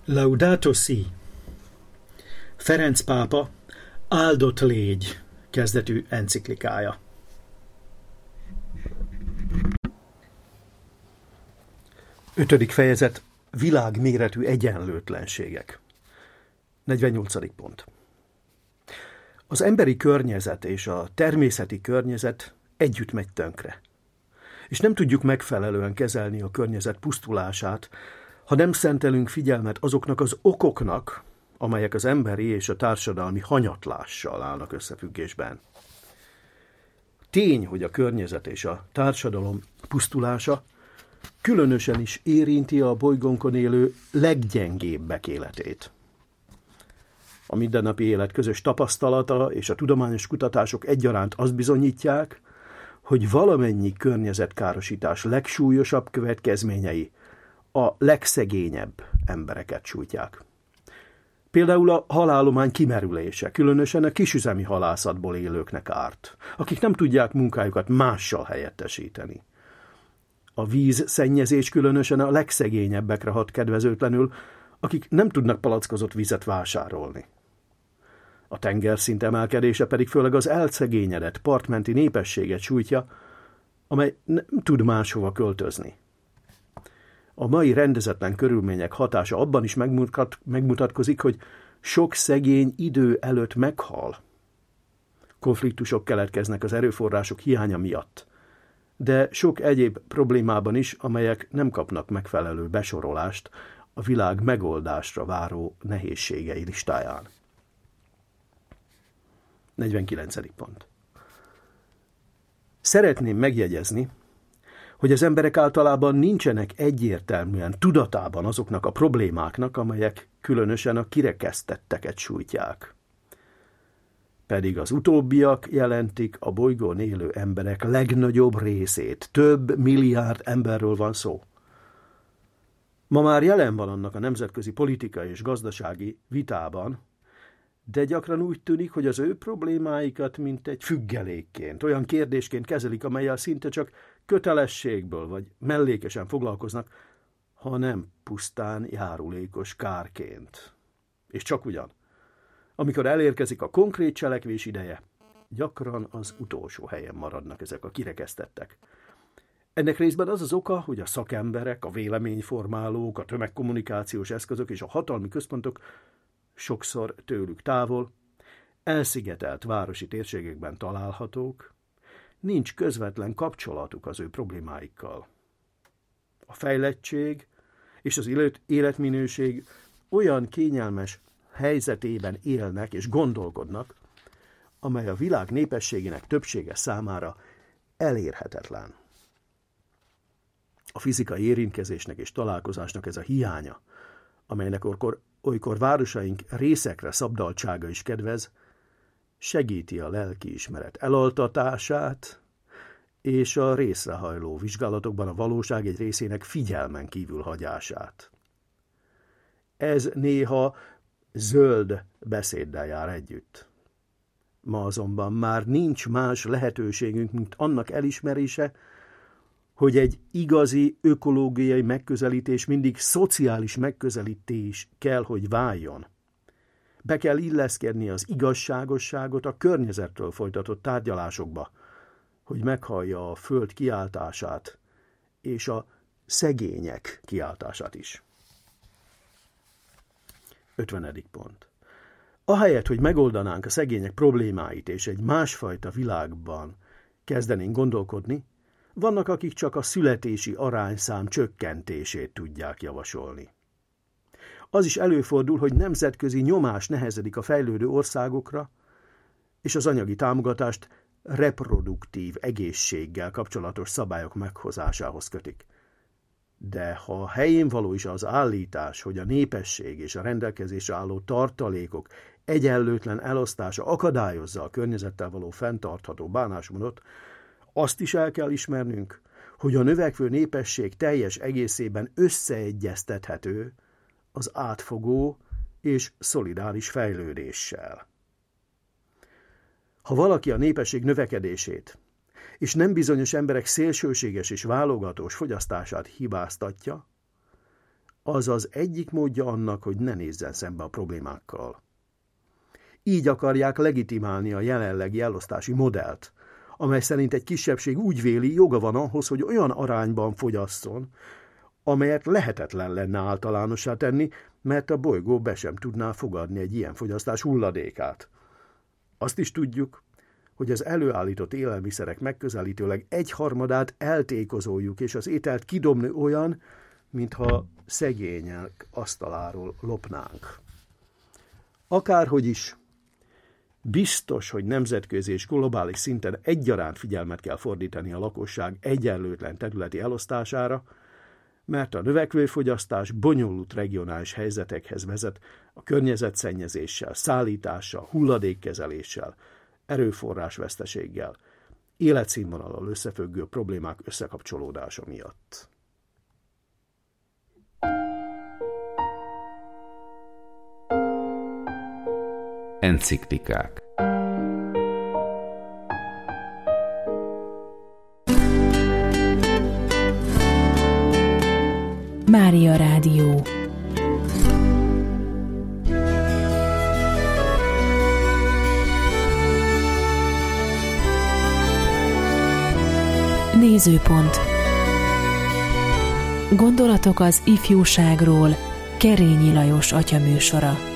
Laudato si! Ferenc pápa áldott légy kezdetű enciklikája. Ötödik fejezet. Világméretű egyenlőtlenségek. 48. pont. Az emberi környezet és a természeti környezet együtt megy tönkre. És nem tudjuk megfelelően kezelni a környezet pusztulását, ha nem szentelünk figyelmet azoknak az okoknak, amelyek az emberi és a társadalmi hanyatlással állnak összefüggésben. Tény, hogy a környezet és a társadalom pusztulása különösen is érinti a bolygónkon élő leggyengébbek életét. A mindennapi élet közös tapasztalata és a tudományos kutatások egyaránt azt bizonyítják, hogy valamennyi környezetkárosítás legsúlyosabb következményei a legszegényebb embereket sújtják. Például a halállomány kimerülése, különösen a kisüzemi halászatból élőknek árt, akik nem tudják munkájukat mással helyettesíteni. A vízszennyezés különösen a legszegényebbekre hat kedvezőtlenül, akik nem tudnak palackozott vizet vásárolni. A tengerszint emelkedése pedig főleg az elszegényedett partmenti népességet sújtja, amely nem tud máshova költözni. A mai rendezetlen körülmények hatása abban is megmutatkozik, hogy sok szegény idő előtt meghal. Konfliktusok keletkeznek az erőforrások hiánya miatt, de sok egyéb problémában is, amelyek nem kapnak megfelelő besorolást a világ megoldásra váró nehézségei listáján. 49. pont. Szeretném megjegyezni, hogy az emberek általában nincsenek egyértelműen tudatában azoknak a problémáknak, amelyek különösen a kirekesztetteket sújtják. Pedig az utóbbiak jelentik a bolygón élő emberek legnagyobb részét, több milliárd emberről van szó. Ma már jelen van annak a nemzetközi politikai és gazdasági vitában, de gyakran úgy tűnik, hogy az ő problémáikat mint egy függelékként, olyan kérdésként kezelik, amellyel szinte csak kötelességből vagy mellékesen foglalkoznak, hanem pusztán járulékos kárként. És csak ugyan, amikor elérkezik a konkrét cselekvés ideje, gyakran az utolsó helyen maradnak ezek a kirekesztettek. Ennek részben az az oka, hogy a szakemberek, a véleményformálók, a tömegkommunikációs eszközök és a hatalmi központok sokszor tőlük távol, elszigetelt városi térségekben találhatók, nincs közvetlen kapcsolatuk az ő problémáikkal. A fejlettség és az életminőség olyan kényelmes helyzetében élnek és gondolkodnak, amely a világ népességének többsége számára elérhetetlen. A fizikai érintkezésnek és találkozásnak ez a hiánya, amelynek olykor városaink részekre szabdaltsága is kedvez, segíti a lelkiismeret elaltatását, és a részrehajló vizsgálatokban a valóság egy részének figyelmen kívül hagyását. Ez néha zöld beszéddel jár együtt. Ma azonban már nincs más lehetőségünk, mint annak elismerése, hogy egy igazi ökológiai megközelítés mindig szociális megközelítés kell, hogy váljon. Be kell illeszkedni az igazságosságot a környezetről folytatott tárgyalásokba, hogy meghallja a föld kiáltását és a szegények kiáltását is. 50. pont. Ahelyett, hogy megoldanánk a szegények problémáit és egy másfajta világban kezdenénk gondolkodni, vannak, akik csak a születési arányszám csökkentését tudják javasolni. Az is előfordul, hogy nemzetközi nyomás nehezedik a fejlődő országokra, és az anyagi támogatást reproduktív egészséggel kapcsolatos szabályok meghozásához kötik. De ha helyén való is az állítás, hogy a népesség és a rendelkezésre álló tartalékok egyenlőtlen elosztása akadályozza a környezettel való fenntartható bánásmódot, azt is el kell ismernünk, hogy a növekvő népesség teljes egészében összeegyeztethető az átfogó és szolidáris fejlődéssel. Ha valaki a népesség növekedését és nem bizonyos emberek szélsőséges és válogatós fogyasztását hibáztatja, az az egyik módja annak, hogy ne nézzen szembe a problémákkal. Így akarják legitimálni a jelenlegi elosztási modellt, amely szerint egy kisebbség úgy véli, joga van ahhoz, hogy olyan arányban fogyasszon, amelyet lehetetlen lenne általánossá tenni, mert a bolygó be sem tudná fogadni egy ilyen fogyasztás hulladékát. Azt is tudjuk, hogy az előállított élelmiszerek megközelítőleg 1/3 eltékozoljuk, és az ételt kidobni olyan, mintha szegények asztaláról lopnánk. Akárhogy is, biztos, hogy nemzetközi és globális szinten egyaránt figyelmet kell fordítani a lakosság egyenlőtlen területi elosztására, mert a növekvő fogyasztás bonyolult regionális helyzetekhez vezet a környezetszennyezéssel, szállítással, hulladékkezeléssel, erőforrásveszteséggel, életszínvonallal összefüggő problémák összekapcsolódása miatt. Enciklikák. Mária Rádió. Nézőpont. Gondolatok az ifjúságról. Kerényi Lajos atyaműsora.